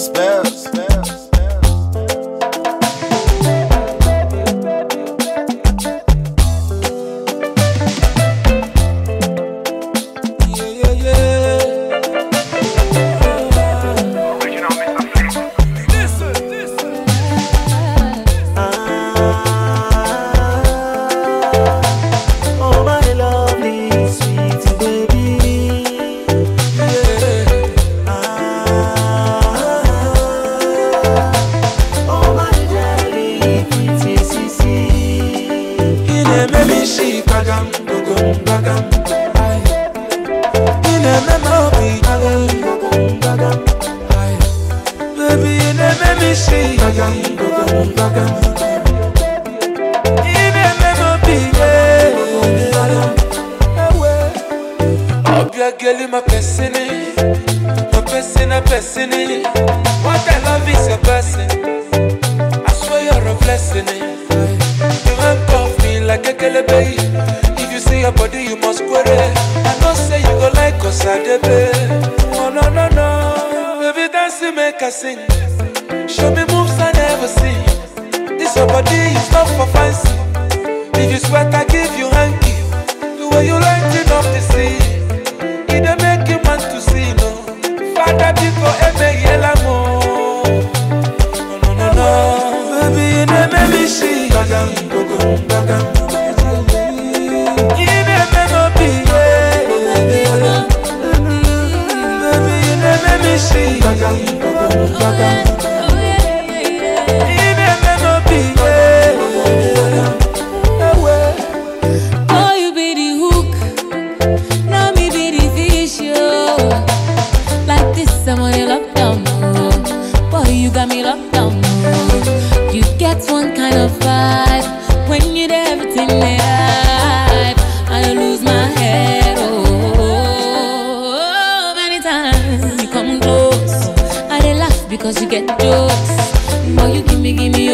spells. What I love is a blessing. I swear you're a blessing. You handcuff me like a kelebe. If you see your body, you must query. I know say you go like us at the bed. Oh no no no, baby dance to make us sing. Show me moves I never see. This your body is not for fancy. If you sweat, I give you hanky. The way you lighten up the sea, it don't make you want to see no. Father, people, ebe yela mo. No no no, baby, you never me see. Bagam, bagam, bagam. You never no be. Baby, you never me see. Bagam, bagam, bagam. Got me locked down, no. You get one kind of vibe when you do everything right. I lose my head, oh. Many times you come close, I dey laugh because you get jokes. Boy, you give me